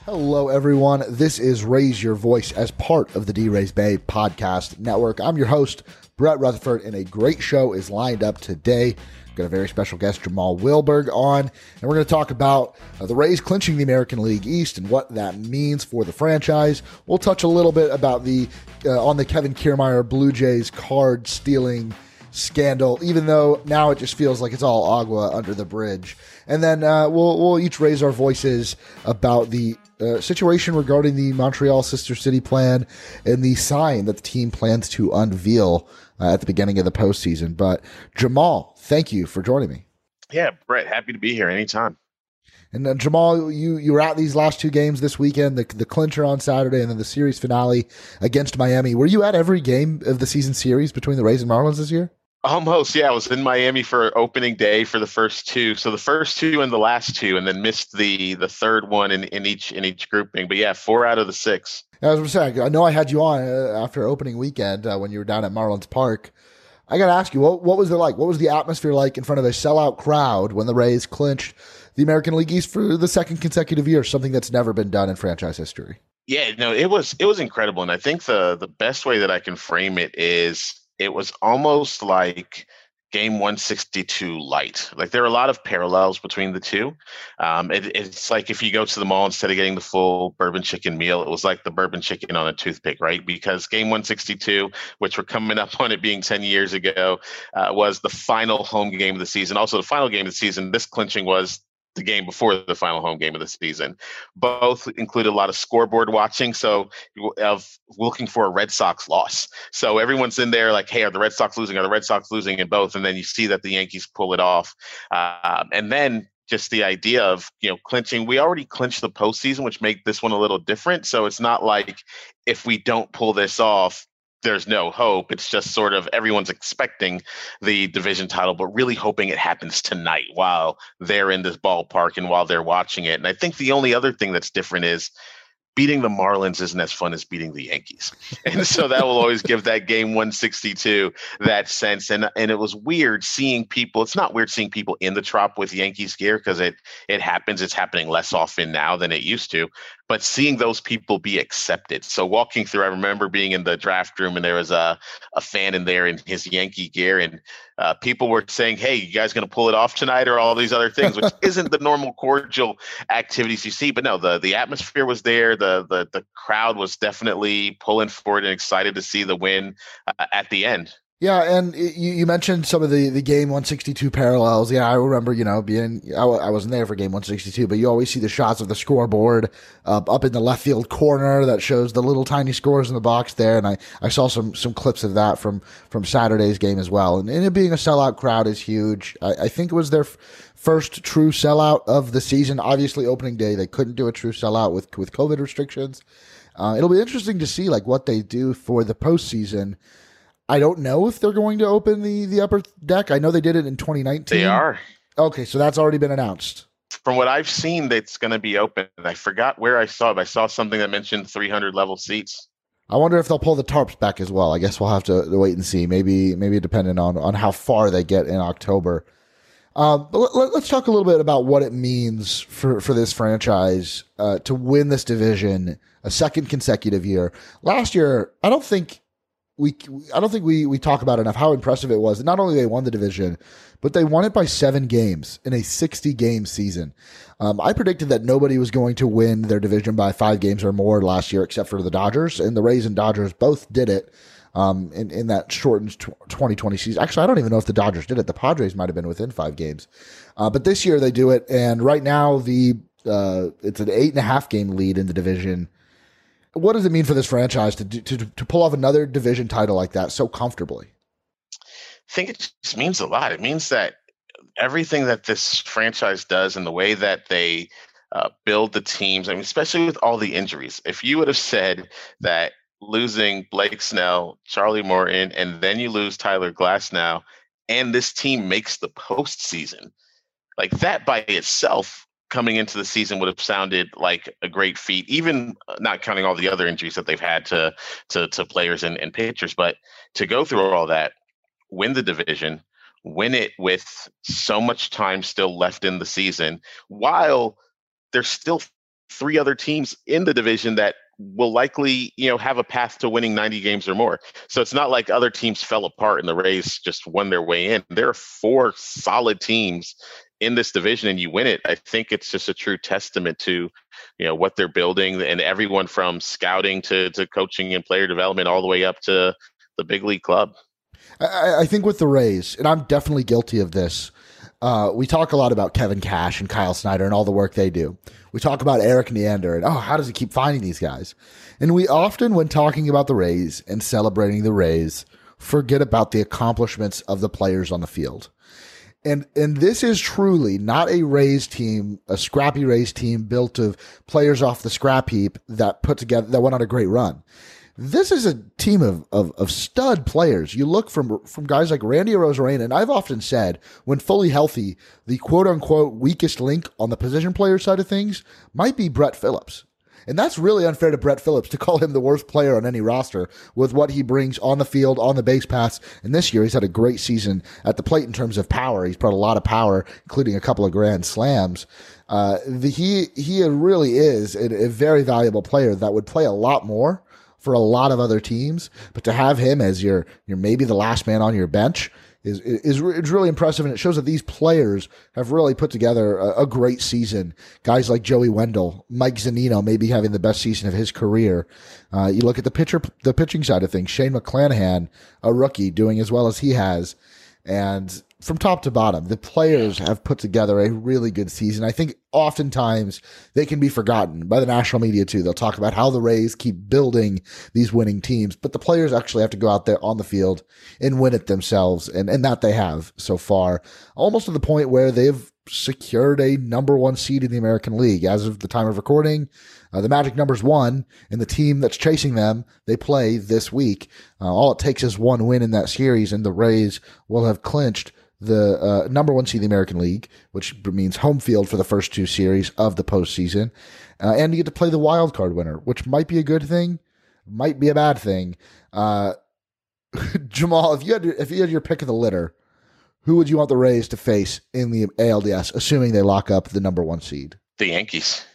Hello, everyone. This is Raise Your Voice as part of the D-Raise Bay podcast network. I'm your host, Brett Rutherford, and a great show is lined up today. Got a very special guest, Jamal Wilberg, on, and we're going to talk about the Rays clinching the American League East and what that means for the franchise. We'll touch a little bit about on the Kevin Kiermaier Blue Jays card stealing scandal, even though now it just feels like it's all agua under the bridge. And then we'll each raise our voices about the situation regarding the Montreal Sister City plan and the sign that the team plans to unveil at the beginning of the postseason. But Jamal, thank you for joining me. Yeah, Brett, happy to be here anytime. And Jamal, you were at these last two games this weekend, the clincher on Saturday and then the series finale against Miami. Were you at every game of the season series between the Rays and Marlins this year? Almost, yeah. I was in Miami for opening day for the first two. So the first two and the last two, and then missed the third one in each grouping. But yeah, 4 out of the 6. I was going to say, I know I had you on after opening weekend when you were down at Marlins Park. I got to ask you, what was it like? What was the atmosphere like in front of a sellout crowd when the Rays clinched the American League East for the second consecutive year, something that's never been done in franchise history? Yeah, no, it was incredible. And I think the best way that I can frame it is it was almost like game 162 light. Like there are a lot of parallels between the two. It's like if you go to the mall, instead of getting the full bourbon chicken meal, it was like the bourbon chicken on a toothpick, right? Because game 162, which we're coming up on it being 10 years ago, was the final home game of the season. Also the final game of the season, this clinching was the game before the final home game of the season. Both included a lot of scoreboard watching, so of looking for a Red Sox loss. So everyone's in there like, hey, are the Red Sox losing? Are the Red Sox losing? In both, and then you see that the Yankees pull it off. And then just the idea of, clinching. We already clinched the postseason, which made this one a little different. So it's not like if we don't pull this off, there's no hope. It's just sort of everyone's expecting the division title, but really hoping it happens tonight while they're in this ballpark and while they're watching it. And I think the only other thing that's different is beating the Marlins isn't as fun as beating the Yankees. And so that will always give that game 162 that sense. And it was weird seeing people. It's not weird seeing people in the Trop with Yankees gear because it happens. It's happening less often now than it used to. But seeing those people be accepted. So walking through, I remember being in the draft room and there was a fan in there in his Yankee gear, and people were saying, hey, you guys going to pull it off tonight, or all these other things, which isn't the normal cordial activities you see. But no, the atmosphere was there. The crowd was definitely pulling for it and excited to see the win at the end. Yeah, and you mentioned some of the game 162 parallels. Yeah, I remember, I wasn't there for game 162, but you always see the shots of the scoreboard up in the left field corner that shows the little tiny scores in the box there. And I saw some clips of that from Saturday's game as well. And it being a sellout crowd is huge. I think it was their first true sellout of the season. Obviously, opening day, they couldn't do a true sellout with COVID restrictions. It'll be interesting to see what they do for the postseason. I don't know if they're going to open the upper deck. I know they did it in 2019. They are. Okay, so that's already been announced. From what I've seen, that's going to be open. I forgot where I saw it. I saw something that mentioned 300 level seats. I wonder if they'll pull the tarps back as well. I guess we'll have to wait and see. Maybe depending on how far they get in October. But let's talk a little bit about what it means for this franchise to win this division a second consecutive year. Last year, I don't think we talk about enough how impressive it was. Not only they won the division, but they won it by 7 games in a 60-game season. I predicted that nobody was going to win their division by 5 games or more last year, except for the Dodgers, and the Rays and Dodgers both did it in that shortened 2020 season. Actually, I don't even know if the Dodgers did it. The Padres might have been within 5 games, but this year they do it. And right now it's an 8.5 game lead in the division. What does it mean for this franchise to pull off another division title like that so comfortably? I think it just means a lot. It means that everything that this franchise does and the way that they build the teams, especially with all the injuries. If you would have said that losing Blake Snell, Charlie Morton, and then you lose Tyler Glasnow, and this team makes the postseason, like that by itself coming into the season would have sounded like a great feat, even not counting all the other injuries that they've had to players and pitchers. But to go through all that, win the division, win it with so much time still left in the season, while there's still three other teams in the division that will likely, have a path to winning 90 games or more. So it's not like other teams fell apart and the Rays just won their way in. There are four solid teams in this division and you win it. I think it's just a true testament to, what they're building, and everyone from scouting to coaching and player development all the way up to the big league club. I think with the Rays, and I'm definitely guilty of this, we talk a lot about Kevin Cash and Kyle Snyder and all the work they do. We talk about Eric Neander and, how does he keep finding these guys? And we often, when talking about the Rays and celebrating the Rays, forget about the accomplishments of the players on the field. And this is truly not a Rays team, a scrappy Rays team built of players off the scrap heap that went on a great run. This is a team of stud players. You look from guys like Randy Arozarena, and I've often said, when fully healthy, the quote-unquote weakest link on the position player side of things might be Brett Phillips. And that's really unfair to Brett Phillips to call him the worst player on any roster with what he brings on the field, on the base paths. And this year, he's had a great season at the plate in terms of power. He's brought a lot of power, including a couple of grand slams. He really is a very valuable player that would play a lot more for a lot of other teams, but to have him as your maybe the last man on your bench is really impressive, and it shows that these players have really put together a great season. Guys like Joey Wendell, Mike Zunino, maybe having the best season of his career. You look at the pitching side of things. Shane McClanahan, a rookie, doing as well as he has, and from top to bottom, the players have put together a really good season. I think oftentimes they can be forgotten by the national media too. They'll talk about how the Rays keep building these winning teams, but the players actually have to go out there on the field and win it themselves. And that they have so far, almost to the point where they've secured a number one seed in the American League. As of the time of recording, the Magic number's 1, and the team that's chasing them, they play this week. All it takes is one win in that series, and the Rays will have clinched the number one seed in the American League, which means home field for the first 2 series of the postseason. And you get to play the wild card winner, which might be a good thing, might be a bad thing. Jamal, if you had your pick of the litter, who would you want the Rays to face in the ALDS, assuming they lock up the number 1 seed? The Yankees.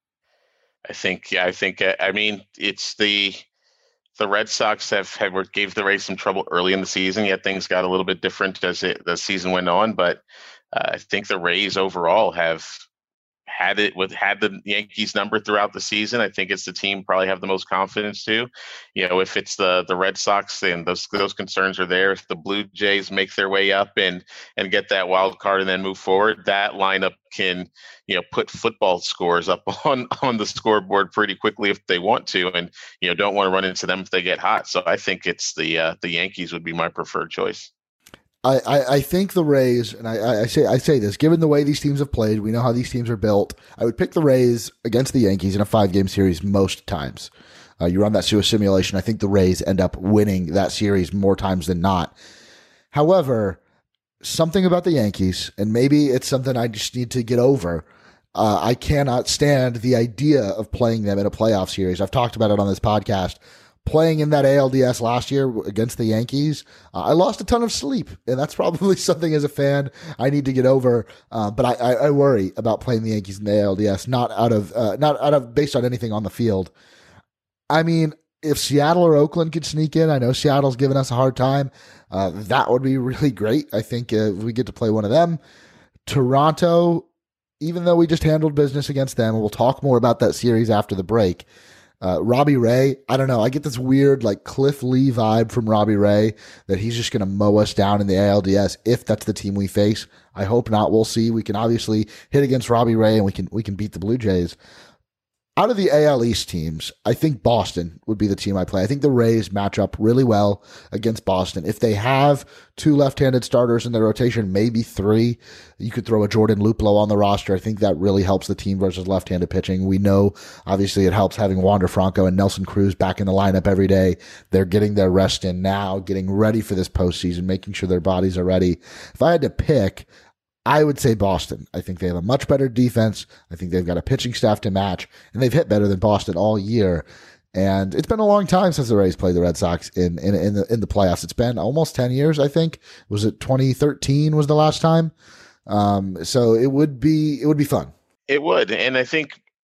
I mean, it's the Red Sox gave the Rays some trouble early in the season, yet things got a little bit different as the season went on. But I think the Rays overall have had the Yankees number throughout the season. I think it's the team probably have the most confidence too. If it's the Red Sox, then those concerns are there. If the Blue Jays make their way up and get that wild card and then move forward, that lineup can put football scores up on the scoreboard pretty quickly if they want to, and don't want to run into them if they get hot. So I think it's the Yankees would be my preferred choice. I think the Rays, and I say this, given the way these teams have played, we know how these teams are built. I would pick the Rays against the Yankees in a 5-game series most times. You run that through a simulation. I think the Rays end up winning that series more times than not. However, something about the Yankees, and maybe it's something I just need to get over. I cannot stand the idea of playing them in a playoff series. I've talked about it on this podcast. Playing in that ALDS last year against the Yankees, I lost a ton of sleep, and that's probably something as a fan I need to get over. But I worry about playing the Yankees in the ALDS, not out of based on anything on the field. I mean, if Seattle or Oakland could sneak in, I know Seattle's given us a hard time. That would be really great. I think if we get to play one of them. Toronto, even though we just handled business against them, and we'll talk more about that series after the break. Robbie Ray, I don't know. I get this weird like Cliff Lee vibe from Robbie Ray that he's just going to mow us down in the ALDS if that's the team we face. I hope not. We'll see. We can obviously hit against Robbie Ray and we can beat the Blue Jays. Out of the AL East teams, I think Boston would be the team I play. I think the Rays match up really well against Boston. If they have 2 left-handed starters in their rotation, maybe 3, you could throw a Jordan Luplow on the roster. I think that really helps the team versus left-handed pitching. We know, obviously, it helps having Wander Franco and Nelson Cruz back in the lineup every day. They're getting their rest in now, getting ready for this postseason, making sure their bodies are ready. If I had to pick, I would say Boston. I think they have a much better defense. I think they've got a pitching staff to match, and they've hit better than Boston all year. And it's been a long time since the Rays played the Red Sox in the playoffs. It's been almost 10 years, I think. Was it 2013 was the last time? So it would be fun. It would, and I think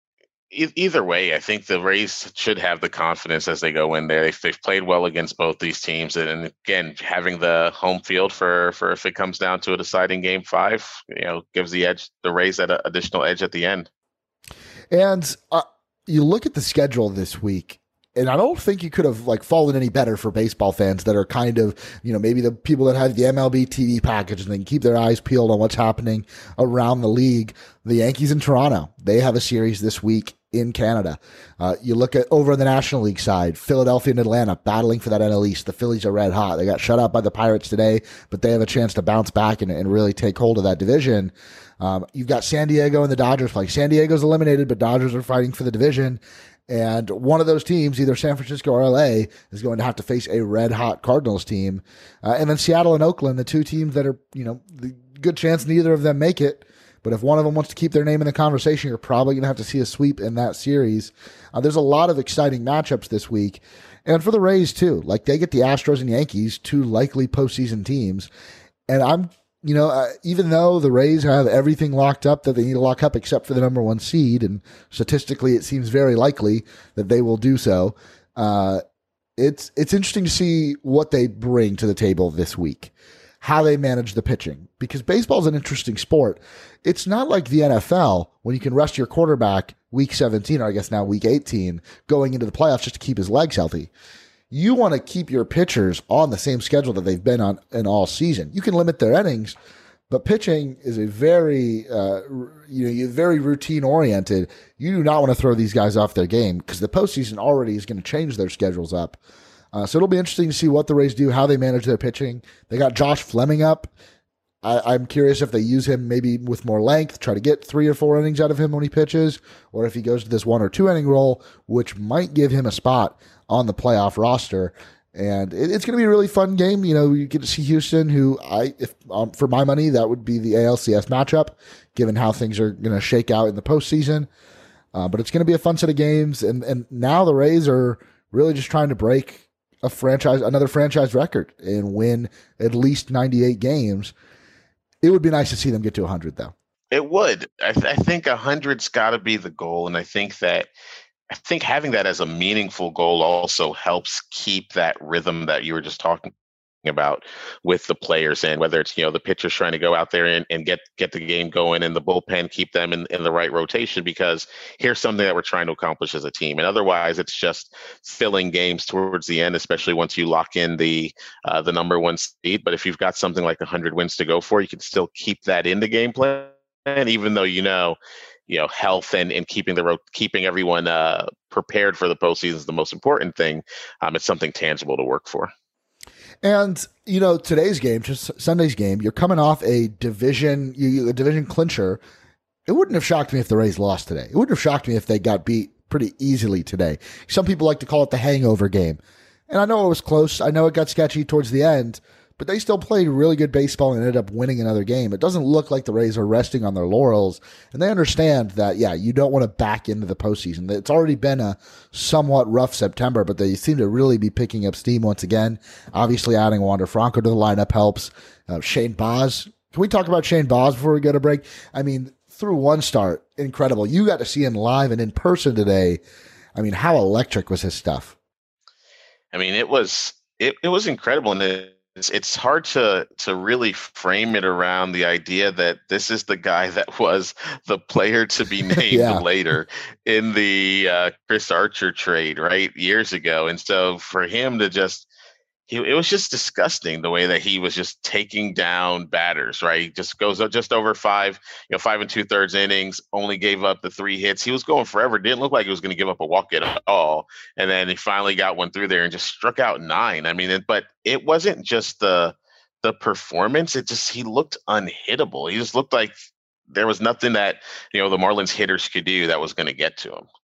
Either way, I think the Rays should have the confidence as they go in there. They've played well against both these teams, and again, having the home field for if it comes down to a deciding Game 5, gives the Rays that additional edge at the end. And you look at the schedule this week, and I don't think you could have fallen any better for baseball fans that are kind of, maybe the people that have the MLB TV package and they can keep their eyes peeled on what's happening around the league. The Yankees in Toronto, they have a series this week in Canada. You look at over the National League side, Philadelphia and Atlanta battling for that NL East. The Phillies are red hot. They got shut out by the Pirates today, but they have a chance to bounce back and really take hold of that division. You've got San Diego and the Dodgers playing. San Diego's eliminated, but Dodgers are fighting for the division. And one of those teams, either San Francisco or LA, is going to have to face a red-hot Cardinals team. And then Seattle and Oakland, the two teams that are, the good chance neither of them make it. But if one of them wants to keep their name in the conversation, you're probably going to have to see a sweep in that series. There's a lot of exciting matchups this week. And for the Rays, too. They get the Astros and Yankees, two likely postseason teams. And I'm even though the Rays have everything locked up that they need to lock up except for the number 1 seed, and statistically it seems very likely that they will do so, it's interesting to see what they bring to the table this week, how they manage the pitching, because baseball is an interesting sport. It's not like the NFL when you can rest your quarterback week 17, or I guess now week 18, going into the playoffs just to keep his legs healthy. You want to keep your pitchers on the same schedule that they've been on in all season. You can limit their innings, but pitching is a very, very routine oriented. You do not want to throw these guys off their game because the postseason already is going to change their schedules up. So it'll be interesting to see what the Rays do, how they manage their pitching. They got Josh Fleming up. I'm curious if they use him maybe with more length, try to get 3 or 4 innings out of him when he pitches, or if he goes to this 1 or 2 inning role, which might give him a spot on the playoff roster. And it's going to be a really fun game. You get to see Houston, who for my money, that would be the ALCS matchup, given how things are going to shake out in the postseason. But it's going to be a fun set of games. And now the Rays are really just trying to break another franchise record and win at least 98 games. It would be nice to see them get to 100, though. It would. I think 100's got to be the goal. And I think having that as a meaningful goal also helps keep that rhythm that you were just talking about with the players, and whether it's the pitchers trying to go out there and get the game going, and the bullpen keep them in the right rotation, because here's something that we're trying to accomplish as a team. And otherwise it's just filling games towards the end, especially once you lock in the number 1 seed. But if you've got something like 100 wins to go for, you can still keep that in the game plan, even though health and keeping everyone prepared for the postseason is the most important thing. It's something tangible to work for. And today's game, just Sunday's game, you're coming off a division clincher. It wouldn't have shocked me if the Rays lost today. It wouldn't have shocked me if they got beat pretty easily today. Some people like to call it the hangover game, and I know it was close. I know it got sketchy towards the end, but they still played really good baseball and ended up winning another game. It doesn't look like the Rays are resting on their laurels, and they understand that, you don't want to back into the postseason. It's already been a somewhat rough September, but they seem to really be picking up steam once again. Obviously, adding Wander Franco to the lineup helps. Shane Baz. Can we talk about Shane Baz before we go to break? I mean, through one start, incredible. You got to see him live and in person today. I mean, how electric was his stuff? I mean, it was incredible, and it's hard to really frame it around the idea that this is the guy that was the player to be named later in the Chris Archer trade, right, years ago. And so for him to it was just disgusting the way that he was just taking down batters, right? He just goes up just over 5 2/3 innings, only gave up the 3 hits. He was going forever. Didn't look like he was going to give up a walk at all. And then he finally got one through there and just struck out 9. I mean, but it wasn't just the performance. He looked unhittable. He just looked like there was nothing that, the Marlins hitters could do that was going to get to him.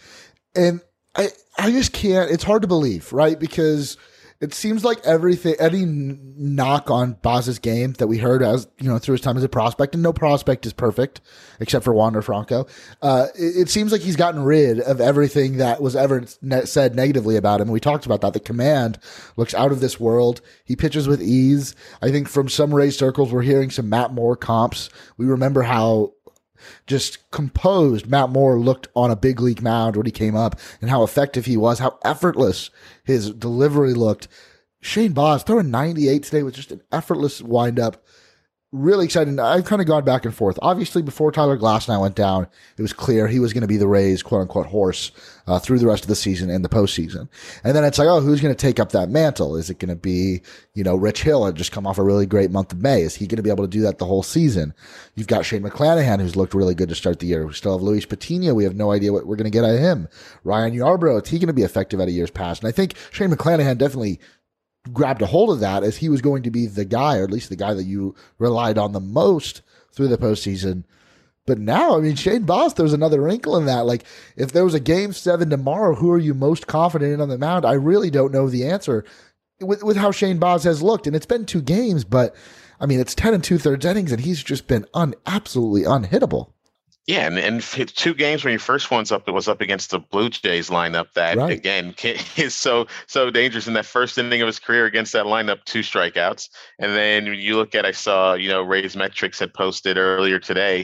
And I just can't, it's hard to believe, right? Because it seems like any knock on Baz's game that we heard through his time as a prospect, and no prospect is perfect except for Wander Franco. It seems like he's gotten rid of everything that was ever said negatively about him. We talked about that. The command looks out of this world. He pitches with ease. I think from some Rays circles, we're hearing some Matt Moore comps. We remember how just composed Matt Moore looked on a big league mound when he came up, and how effective he was, how effortless his delivery looked. Shane Baz throwing 98 today with just an effortless windup. Really exciting. I've kind of gone back and forth. Obviously, before Tyler Glasnow went down, it was clear he was going to be the Rays' quote-unquote horse through the rest of the season and the postseason. And then it's like, oh, who's going to take up that mantle? Is it going to be, Rich Hill had just come off a really great month of May? Is he going to be able to do that the whole season? You've got Shane McClanahan, who's looked really good to start the year. We still have Luis Patino. We have no idea what we're going to get out of him. Ryan Yarbrough, is he going to be effective out of years past? And I think Shane McClanahan definitely grabbed a hold of that as he was going to be the guy, or at least the guy that you relied on the most through the postseason. But now, I mean, Shane Baz, there's another wrinkle in that. Like, if there was a Game 7 tomorrow, who are you most confident in on the mound? I really don't know the answer with how Shane Baz has looked. And it's been 2 games, but, I mean, it's 10 2/3 innings, and he's just been absolutely unhittable. Yeah, and 2 games when your first one's up, it was up against the Blue Jays lineup that, right, again, is so dangerous. In that first inning of his career against that lineup, 2 strikeouts. And then you look at, I saw, Rays Metrics had posted earlier today,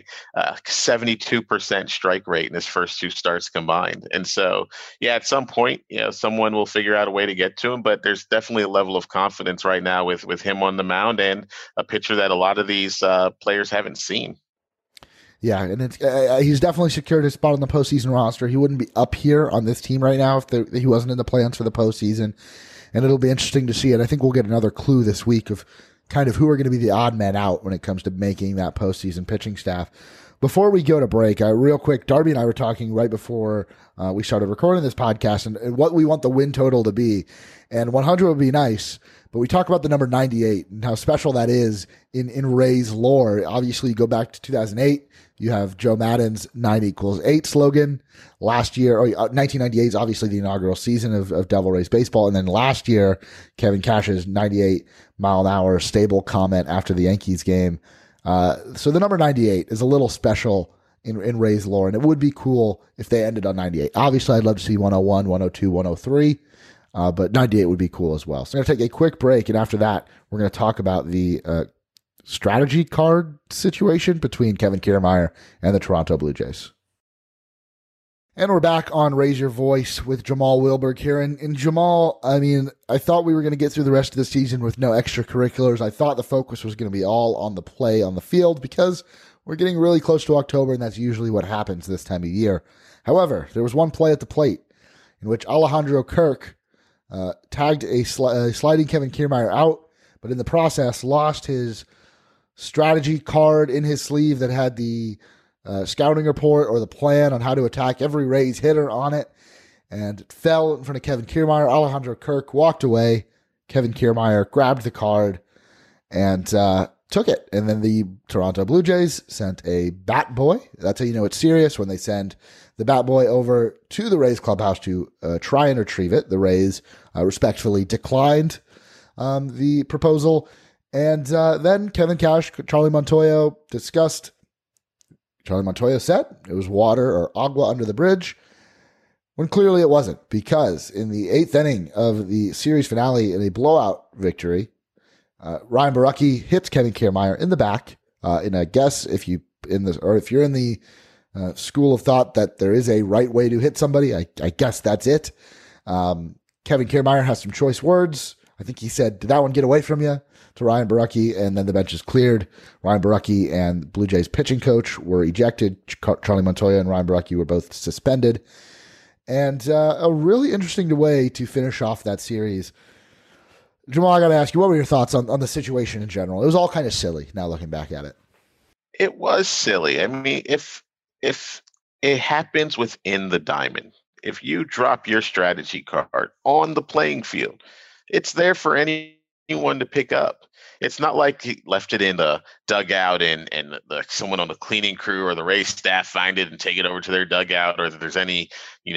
72% strike rate in his first 2 starts combined. And so, yeah, at some point, someone will figure out a way to get to him. But there's definitely a level of confidence right now with him on the mound, and a pitcher that a lot of these players haven't seen. Yeah, and he's definitely secured his spot on the postseason roster. He wouldn't be up here on this team right now if he wasn't in the plans for the postseason, and it'll be interesting to see it. I think we'll get another clue this week of kind of who are going to be the odd men out when it comes to making that postseason pitching staff. Before we go to break, real quick, Darby and I were talking right before we started recording this podcast and what we want the win total to be. And 100 would be nice, but we talk about the number 98 and how special that is in Rays lore. Obviously, you go back to 2008. You have Joe Maddon's 9=8 slogan. Last year, 1998 is obviously the inaugural season of Devil Rays baseball. And then last year, Kevin Cash's 98-mile-an-hour stable comment after the Yankees game. So the number 98 is a little special in Rays lore, and it would be cool if they ended on 98. Obviously, I'd love to see 101, 102, 103, but 98 would be cool as well. So I'm going to take a quick break, and after that, we're going to talk about the strategy card situation between Kevin Kiermaier and the Toronto Blue Jays. And we're back on Raise Your Voice with Jamal Wilberg here. And Jamal, I mean, I thought we were going to get through the rest of the season with no extracurriculars. I thought the focus was going to be all on the play on the field because we're getting really close to October, and that's usually what happens this time of year. However, there was one play at the plate in which Alejandro Kirk tagged a sliding Kevin Kiermaier out, but in the process lost his strategy card in his sleeve that had the scouting report or the plan on how to attack every Rays hitter on it, and it fell in front of Kevin Kiermaier. Alejandro Kirk walked away. Kevin Kiermaier grabbed the card and took it. And then the Toronto Blue Jays sent a bat boy. That's how you know it's serious, when they send the bat boy over to the Rays clubhouse to try and retrieve it. The Rays respectfully declined the proposal. And then Kevin Cash, Charlie Montoyo discussed. Charlie Montoyo said it was water or agua under the bridge, when clearly it wasn't, because in the 8th inning of the series finale in a blowout victory, Ryan Borucki hits Kevin Kiermaier in the back. In a guess, if you're in the school of thought that there is a right way to hit somebody, I guess that's it. Kevin Kiermaier has some choice words. I think he said, "Did that one get away from you?" to Ryan Borucki, and then the bench is cleared. Ryan Borucki and Blue Jays pitching coach were ejected. Charlie Montoya and Ryan Borucki were both suspended. And a really interesting way to finish off that series. Jamal, I got to ask you, what were your thoughts on the situation in general? It was all kind of silly now looking back at it. It was silly. I mean, if it happens within the diamond, if you drop your strategy card on the playing field, it's there for anyone to pick up. It's not like he left it in the dugout and someone on the cleaning crew or the Rays staff find it and take it over to their dugout, or that there's any,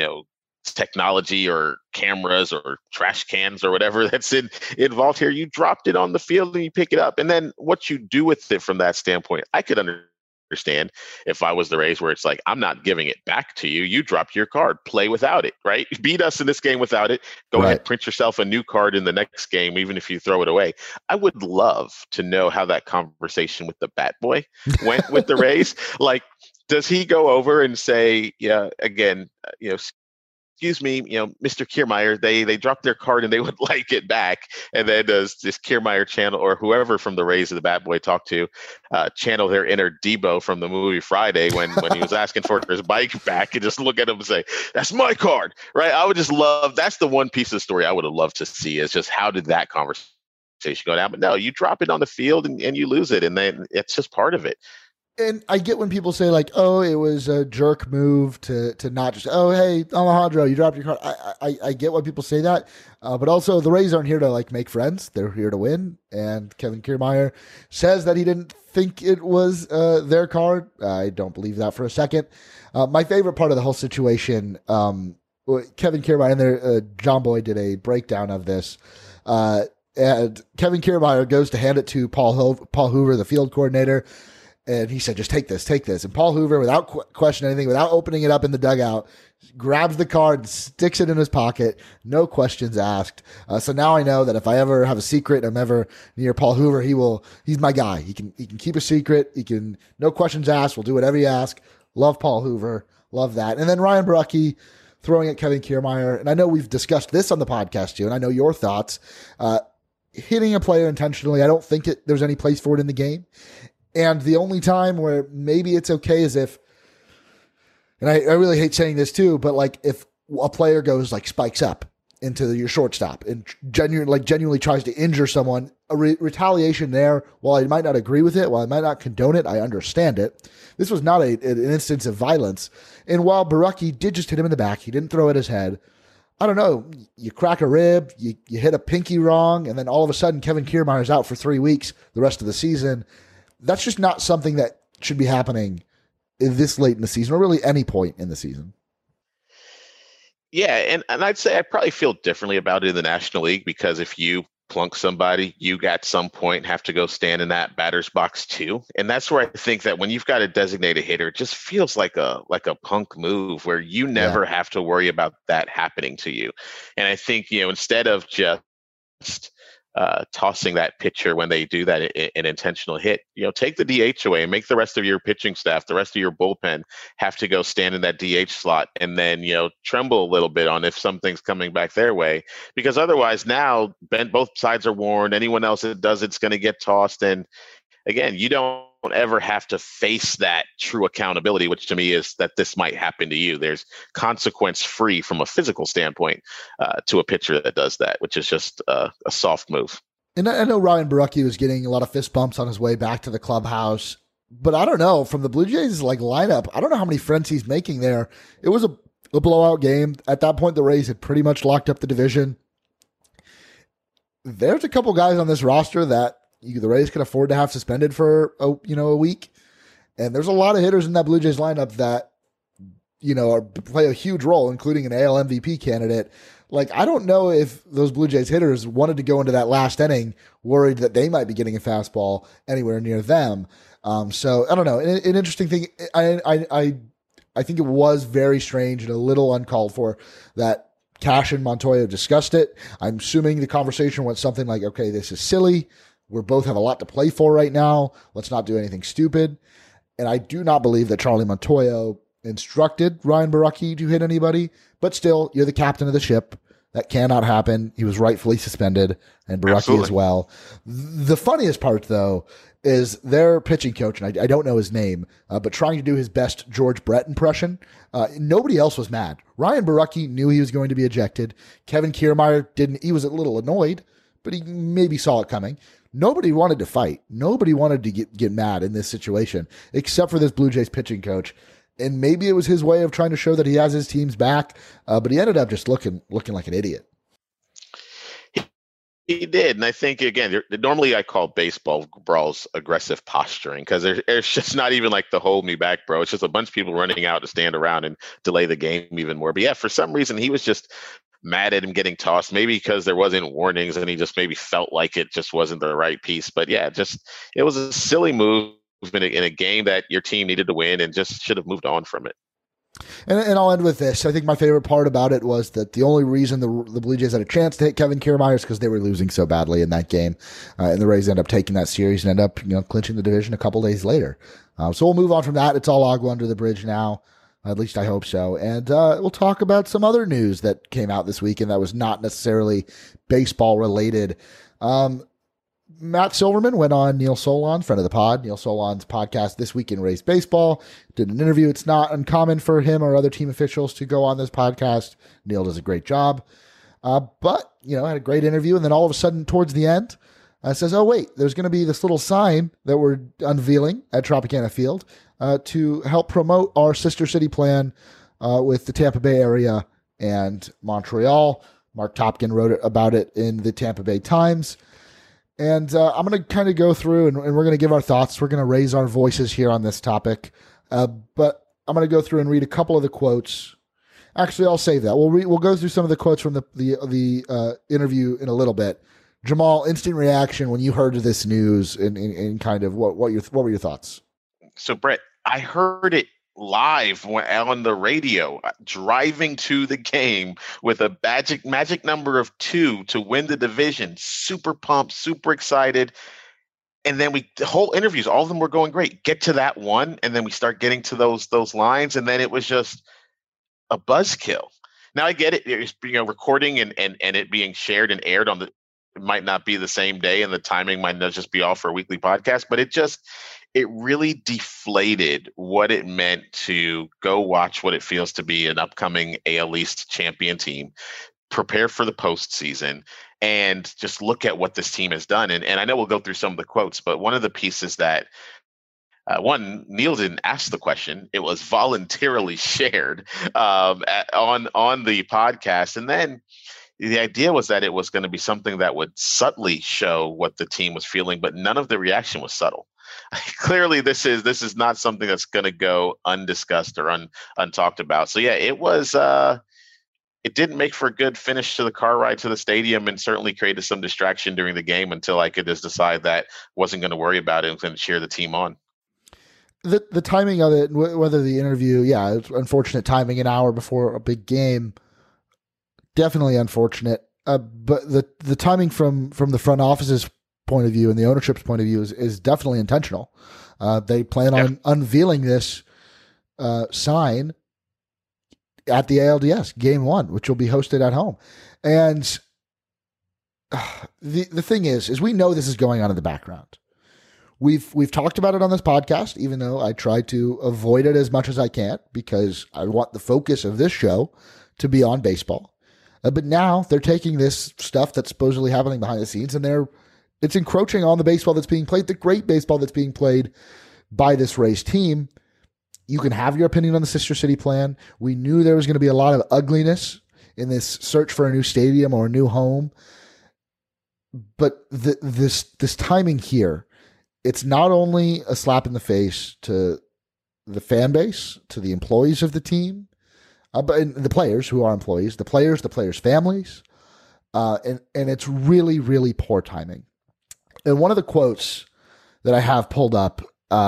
technology or cameras or trash cans or whatever that's involved here. You dropped it on the field and you pick it up. And then what you do with it from that standpoint, I could understand if I was the Rays, where it's like, I'm not giving it back to you. You dropped your card. Play without it, right? Beat us in this game without it. Go ahead, print yourself a new card in the next game, even if you throw it away. I would love to know how that conversation with the bat boy went with the Rays. Like, does he go over and say, yeah, again, excuse me, Mr. Kiermaier, they dropped their card and they would like it back. And then does this Kiermaier channel, or whoever from the Rays of the Bat Boy talk to, channel their inner Debo from the movie Friday when he was asking for his bike back, and just look at him and say, that's my card, right? I would just love, that's the one piece of the story I would have loved to see, is just how did that conversation go down? But no, you drop it on the field and you lose it, and then it's just part of it. And I get when people say like, "Oh, it was a jerk move to not just, oh, hey, Alejandro, you dropped your card." I get why people say that, but also the Rays aren't here to like make friends; they're here to win. And Kevin Kiermaier says that he didn't think it was their card. I don't believe that for a second. My favorite part of the whole situation, Kevin Kiermaier and there, John Boy did a breakdown of this. And Kevin Kiermaier goes to hand it to Paul Hoover, the field coordinator. And he said, just take this. And Paul Hoover, without questioning anything, without opening it up in the dugout, grabs the card, sticks it in his pocket, no questions asked. So now I know that if I ever have a secret, I'm ever near Paul Hoover, he's my guy. He can keep a secret. No questions asked. We'll do whatever you ask. Love Paul Hoover. Love that. And then Ryan Borucki throwing at Kevin Kiermaier. And I know we've discussed this on the podcast too, and I know your thoughts. Hitting a player intentionally, I don't think there's any place for it in the game. And the only time where maybe it's okay is if, and I really hate saying this too, but like if a player goes like spikes up into your shortstop and genuinely tries to injure someone, a retaliation there, while I might not agree with it, while I might not condone it, I understand it. This was not an instance of violence. And while Borucki did just hit him in the back, he didn't throw at his head. I don't know, you crack a rib, you hit a pinky wrong, and then all of a sudden Kevin Kiermaier's out for 3 weeks, the rest of the season. That's just not something that should be happening this late in the season, or really any point in the season. Yeah, and I'd say I probably feel differently about it in the National League, because if you plunk somebody, you at some point have to go stand in that batter's box too. And that's where I think that when you've got a designated hitter, it just feels like a punk move where you never have to worry about that happening to you. And I think, instead of just tossing that pitcher when they do that an intentional hit, take the DH away and make the rest of your pitching staff, the rest of your bullpen, have to go stand in that DH slot, and then tremble a little bit on if something's coming back their way, because otherwise now both sides are warned. Anyone else that does it's going to get tossed, and again, you don't ever have to face that true accountability, which to me is that this might happen to you. There's consequence free from a physical standpoint to a pitcher that does that, which is just a soft move. And I know Ryan Borucki was getting a lot of fist bumps on his way back to the clubhouse, but I don't know, from the Blue Jays lineup, I don't know how many friends he's making there. It was a blowout game. At that point, the Rays had pretty much locked up the division. There's a couple guys on this roster that the Rays can afford to have suspended for a week, and there's a lot of hitters in that Blue Jays lineup that play a huge role, including an AL MVP candidate. Like, I don't know if those Blue Jays hitters wanted to go into that last inning worried that they might be getting a fastball anywhere near them. So I don't know. An interesting thing. I think it was very strange and a little uncalled for that Cash and Montoya discussed it. I'm assuming the conversation went something like, okay, this is silly. We both have a lot to play for right now. Let's not do anything stupid. And I do not believe that Charlie Montoya instructed Ryan Borucki to hit anybody, but still, you're the captain of the ship. That cannot happen. He was rightfully suspended, and Borucki as well. The funniest part, though, is their pitching coach, and I don't know his name, but trying to do his best George Brett impression. Nobody else was mad. Ryan Borucki knew he was going to be ejected. Kevin Kiermaier didn't. He was a little annoyed, but he maybe saw it coming. Nobody wanted to fight. Nobody wanted to get mad in this situation, except for this Blue Jays pitching coach. And maybe it was his way of trying to show that he has his team's back, but he ended up just looking like an idiot. He did, and I think, again, normally I call baseball brawls aggressive posturing, because there's just not even like the hold me back, bro. It's just a bunch of people running out to stand around and delay the game even more. But yeah, for some reason, he was just mad at him getting tossed, maybe because there wasn't warnings and he just maybe felt like it just wasn't the right piece. But yeah, it was a silly move in a game that your team needed to win and just should have moved on from it. And I'll end with this. I think my favorite part about it was that the only reason the Blue Jays had a chance to hit Kevin Kiermaier is because they were losing so badly in that game. And the Rays end up taking that series and end up clinching the division a couple days later. So we'll move on from that. It's all agua under the bridge now. At least I hope so. And we'll talk about some other news that came out this weekend that was not necessarily baseball related. Matt Silverman went on Neil Solon, friend of the pod, Neil Solon's podcast, This Week in Rays Baseball, did an interview. It's not uncommon for him or other team officials to go on this podcast. Neil does a great job. But had a great interview. And then all of a sudden, towards the end, says, oh, wait, there's going to be this little sign that we're unveiling at Tropicana Field to help promote our sister city plan with the Tampa Bay area and Montreal. Mark Topkin wrote about it in the Tampa Bay Times. And I'm going to kind of go through and we're going to give our thoughts. We're going to raise our voices here on this topic. But I'm going to go through and read a couple of the quotes. Actually, I'll save that. We'll go through some of the quotes from the interview in a little bit. Jamal, instant reaction when you heard this news and kind of what were your thoughts? So, Brett, I heard it live on the radio, driving to the game with a magic number of 2 to win the division. Super pumped, super excited. And then the whole interviews, all of them were going great. Get to that one, and then we start getting to those lines, and then it was just a buzzkill. Now I get it, recording and it being shared and aired on it might not be the same day, and the timing might not just be off for a weekly podcast, but it really deflated what it meant to go watch what it feels to be an upcoming AL East champion team, prepare for the postseason, and just look at what this team has done. And I know we'll go through some of the quotes, but one of the pieces that Neil didn't ask the question; it was voluntarily shared on the podcast, and then the idea was that it was going to be something that would subtly show what the team was feeling, but none of the reaction was subtle. Clearly, this is not something that's going to go undiscussed or untalked about. So yeah, it was. It didn't make for a good finish to the car ride to the stadium, and certainly created some distraction during the game until I could just decide that wasn't going to worry about it and going to cheer the team on. The timing of it, whether the interview, it's unfortunate timing, an hour before a big game, definitely unfortunate. But the timing from the front office's point of view and the ownership's point of view is definitely intentional. They plan on unveiling this sign at the ALDS Game 1, which will be hosted at home. And the thing is we know this is going on in the background. We've talked about it on this podcast, even though I try to avoid it as much as I can because I want the focus of this show to be on baseball. But now they're taking this stuff that's supposedly happening behind the scenes and it's encroaching on the baseball that's being played, the great baseball that's being played by this Rays team. You can have your opinion on the Sister City plan. We knew there was going to be a lot of ugliness in this search for a new stadium or a new home. But this timing here, it's not only a slap in the face to the fan base, to the employees of the team, but the players who are employees, the players' families, and it's really, really poor timing. And one of the quotes that I have pulled up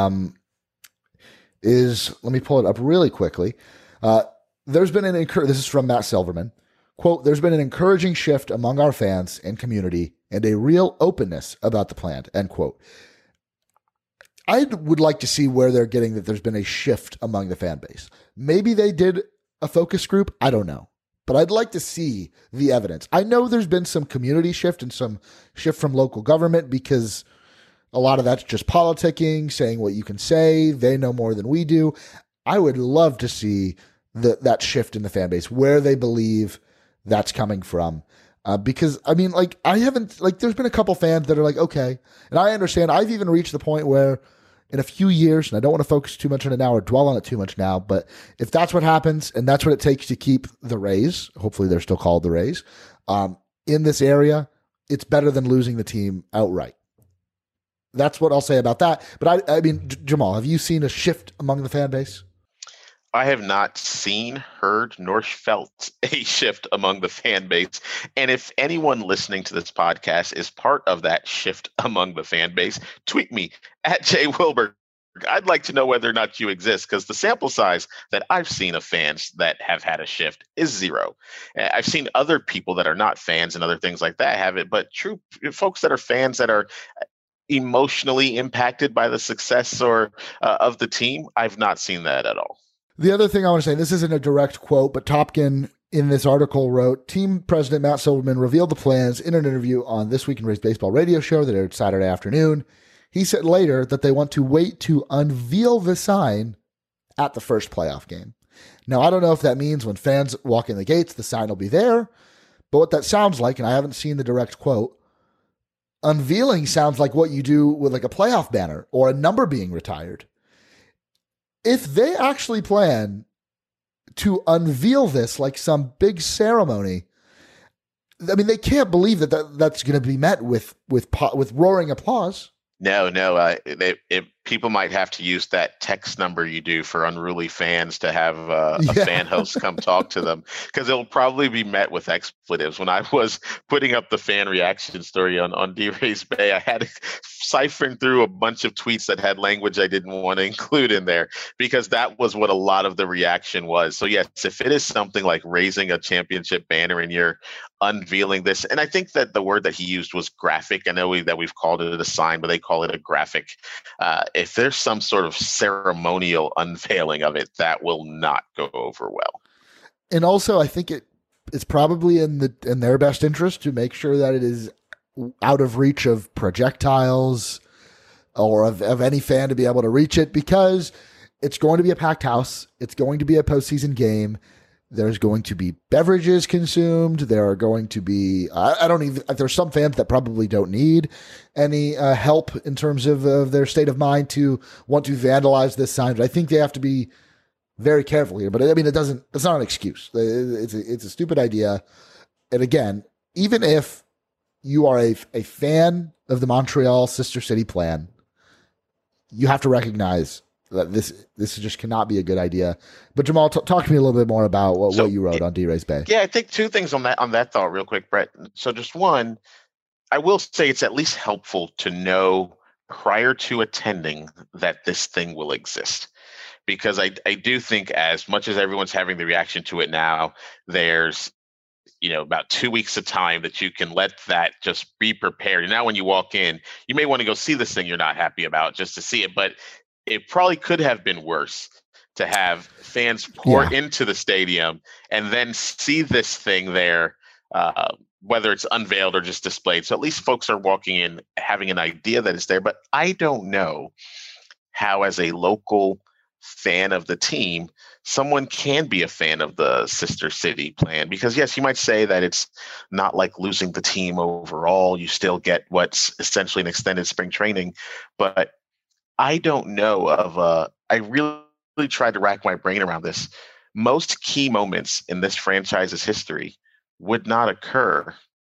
is, let me pull it up really quickly. There's been this is from Matt Silverman. Quote, there's been an encouraging shift among our fans and community and a real openness about the plan, end quote. I would like to see where they're getting that there's been a shift among the fan base. Maybe they did a focus group. I don't know. But I'd like to see the evidence. I know there's been some community shift and some shift from local government because a lot of that's just politicking, saying what you can say. They know more than we do. I would love to see that shift in the fan base, where they believe that's coming from. Because, I mean, there's been a couple fans that are like, okay. And I understand. I've even reached the point where in a few years, and I don't want to focus too much on it now or dwell on it too much now, but if that's what happens and that's what it takes to keep the Rays, hopefully they're still called the Rays, in this area, it's better than losing the team outright. That's what I'll say about that. But I mean, Jamal, have you seen a shift among the fan base? I have not seen, heard, nor felt a shift among the fan base. And if anyone listening to this podcast is part of that shift among the fan base, tweet me at Jay Wilbur I'd like to know whether or not you exist, because the sample size that I've seen of fans that have had a shift is zero. I've seen other people that are not fans and other things like that have it, but true folks that are fans that are emotionally impacted by the success or of the team, I've not seen that at all. The other thing I want to say, this isn't a direct quote, but Topkin in this article wrote, team president Matt Silverman revealed the plans in an interview on This Week in Rays Baseball radio show that aired Saturday afternoon. He said later that they want to wait to unveil the sign at the first playoff game. Now, I don't know if that means when fans walk in the gates, the sign will be there, but what that sounds like, and I haven't seen the direct quote, unveiling sounds like what you do with like a playoff banner or a number being retired. If they actually plan to unveil this like some big ceremony, I mean, they can't believe that's going to be met with roaring applause. No. People might have to use that text number you do for unruly fans to have a fan host come talk to them, because it'll probably be met with expletives. When I was putting up the fan reaction story on D-Rays Bay, I had to siphon through a bunch of tweets that had language I didn't want to include in there, because that was what a lot of the reaction was. So yes, if it is something like raising a championship banner and you're unveiling this, and I think that the word that he used was graphic. I know that we've called it a sign, but they call it a graphic. If there's some sort of ceremonial unveiling of it, that will not go over well. And also, I think it's probably in their best interest to make sure that it is out of reach of projectiles or of any fan to be able to reach it, because it's going to be a packed house. It's going to be a postseason game. There's going to be beverages consumed. There are going to be, there's some fans that probably don't need any help in terms of their state of mind to want to vandalize this sign. But I think they have to be very careful here. But I mean, it's not an excuse. It's a stupid idea. And again, even if you are a fan of the Montreal Sister City plan, you have to recognize that this just cannot be a good idea. But Jamal, talk to me a little bit more about what you wrote on D-Rays Bay. Yeah, I think two things on that thought real quick, Brett. So just one, I will say it's at least helpful to know prior to attending that this thing will exist. Because I do think, as much as everyone's having the reaction to it now, there's about 2 weeks of time that you can let that just be prepared. And now when you walk in, you may want to go see this thing you're not happy about just to see it. But it probably could have been worse to have fans pour into the stadium and then see this thing there, whether it's unveiled or just displayed. So at least folks are walking in having an idea that it's there. But I don't know how, as a local fan of the team, someone can be a fan of the Sister City plan, because yes, you might say that it's not like losing the team overall. You still get what's essentially an extended spring training, but I don't know I really tried to rack my brain around this. Most key moments in this franchise's history would not occur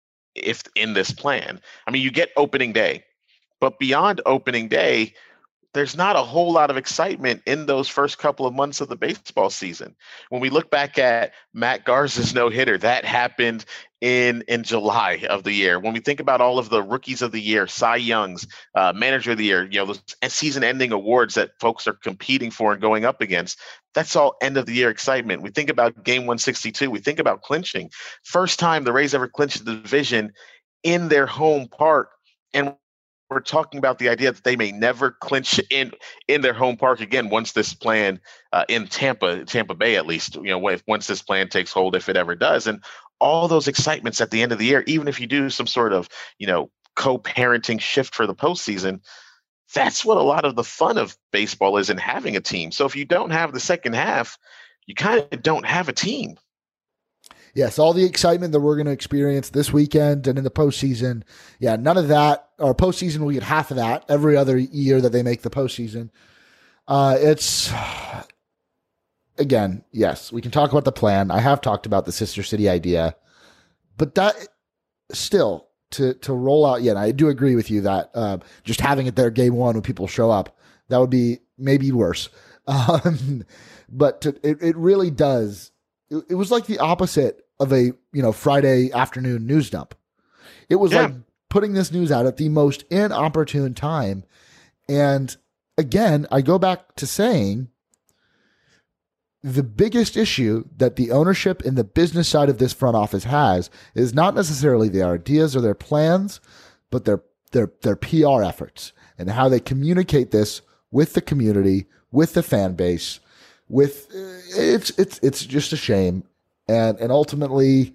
if in this plan. I mean, you get opening day, but beyond opening day, there's not a whole lot of excitement in those first couple of months of the baseball season. When we look back at Matt Garza's no-hitter, that happened in July of the year. When we think about all of the rookies of the year, Cy Young's, manager of the year, those season-ending awards that folks are competing for and going up against, that's all end-of-the-year excitement. We think about Game 162. We think about clinching. First time the Rays ever clinched the division in their home park, and we're talking about the idea that they may never clinch in their home park again once this plan in Tampa Bay, at least, once this plan takes hold, if it ever does. And all those excitements at the end of the year, even if you do some sort of, co-parenting shift for the postseason, that's what a lot of the fun of baseball is in having a team. So if you don't have the second half, you kind of don't have a team. Yes, all the excitement that we're going to experience this weekend and in the postseason, none of that. Or postseason, we get half of that every other year that they make the postseason. It's, again, yes, we can talk about the plan. I have talked about the Sister City idea, but that still to roll out. I do agree with you that just having it there game one when people show up, that would be maybe worse. But it really does. It was like the opposite of a Friday afternoon news dump. It was like putting this news out at the most inopportune time, and again, I go back to saying the biggest issue that the ownership and the business side of this front office has is not necessarily their ideas or their plans, but their PR efforts and how they communicate this with the community, with the fan base. It's just a shame, and ultimately,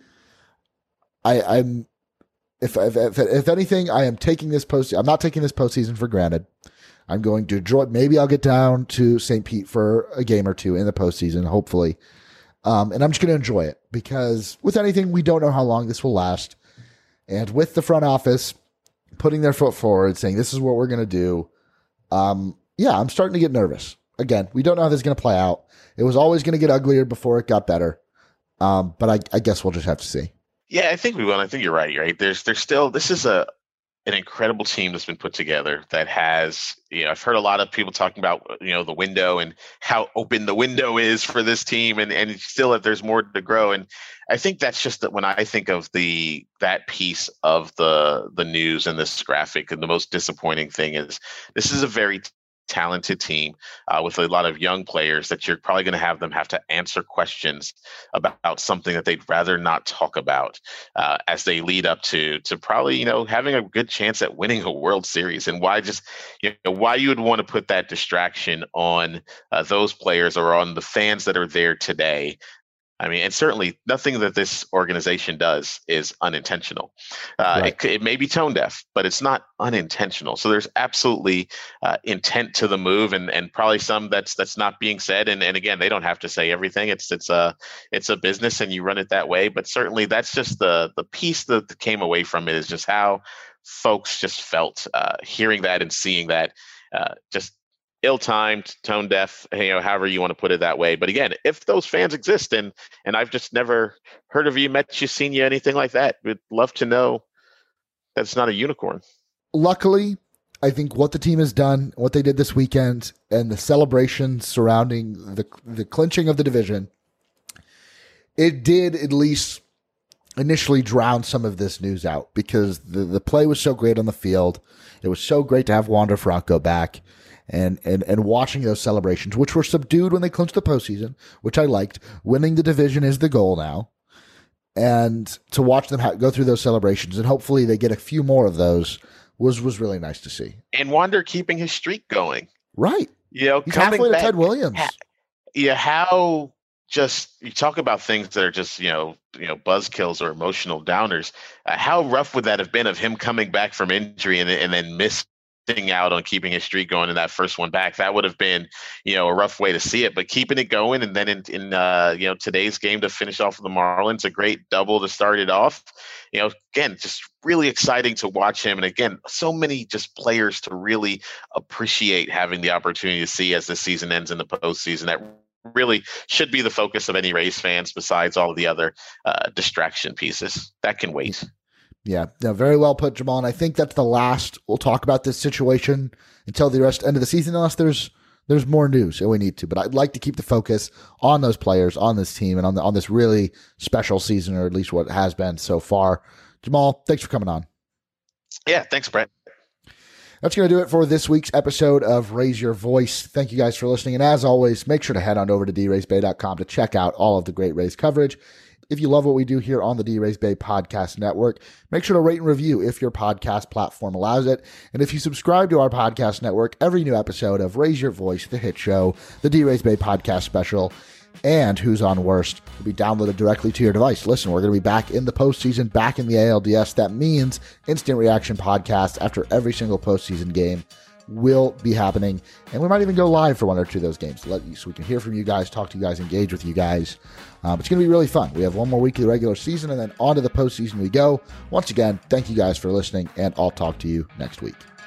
I'm if anything, I am taking this post. I'm not taking this postseason for granted. I'm going to enjoy. Maybe I'll get down to St. Pete for a game or two in the postseason, hopefully. And I'm just going to enjoy it because with anything, we don't know how long this will last. And with the front office putting their foot forward, saying this is what we're going to do, yeah, I'm starting to get nervous. Again, we don't know how this is going to play out. It was always going to get uglier before it got better. But I guess we'll just have to see. Yeah, I think we will. I think you're right. Right? There's still, this is an incredible team that's been put together that has, I've heard a lot of people talking about, the window and how open the window is for this team and still that there's more to grow. And I think that's just that when I think of that piece of the news and this graphic, and the most disappointing thing is this is a very talented team with a lot of young players that you're probably going to have to answer questions about something that they'd rather not talk about as they lead up to probably, having a good chance at winning a World Series. And why why you would want to put that distraction on those players or on the fans that are there today. I mean, and certainly nothing that this organization does is unintentional. Right. It may be tone deaf, but it's not unintentional. So there's absolutely intent to the move, and probably some that's not being said. And again, they don't have to say everything. It's a business, and you run it that way. But certainly, that's just the piece that came away from it is just how folks just felt hearing that and seeing that just ill-timed, tone deaf, however you want to put it that way. But again, if those fans exist, and I've just never heard of you, met you, seen you, anything like that, we'd love to know that's not a unicorn. Luckily, I think what the team has done, what they did this weekend, and the celebrations surrounding the clinching of the division, it did at least initially drown some of this news out because the play was so great on the field. It was so great to have Wander Franco back. And watching those celebrations, which were subdued when they clinched the postseason, which I liked. Winning the division is the goal now. And to watch them go through those celebrations, and hopefully they get a few more of those, was really nice to see. And Wander keeping his streak going. Right. He's halfway to Ted Williams. How just, you talk about things that are just, buzzkills or emotional downers. How rough would that have been of him coming back from injury and then missing out on keeping his streak going in that first one back? That would have been, a rough way to see it, but keeping it going. And then in today's game to finish off with the Marlins, a great double to start it off, again, just really exciting to watch him. And again, so many just players to really appreciate having the opportunity to see as the season ends in the postseason. That really should be the focus of any Rays fans besides all of the other distraction pieces that can wait. Yeah, very well put, Jamal. And I think that's the last we'll talk about this situation until the end of the season, unless there's more news and we need to. But I'd like to keep the focus on those players, on this team, and on this really special season, or at least what has been so far. Jamal, thanks for coming on. Yeah, thanks, Brett. That's going to do it for this week's episode of Raise Your Voice. Thank you guys for listening. And as always, make sure to head on over to draysbay.com to check out all of the great Rays coverage. If you love what we do here on the D-Rays Bay Podcast Network, make sure to rate and review if your podcast platform allows it. And if you subscribe to our podcast network, every new episode of Raise Your Voice, the hit show, the D-Rays Bay Podcast Special, and Who's on Worst will be downloaded directly to your device. Listen, we're going to be back in the postseason, back in the ALDS. That means instant reaction podcasts after every single postseason game will be happening, and we might even go live for one or two of those games so we can hear from you guys, talk to you guys, engage with you guys. It's going to be really fun. We have one more week of the regular season, and then on to the postseason we go. Once again, thank you guys for listening, and I'll talk to you next week.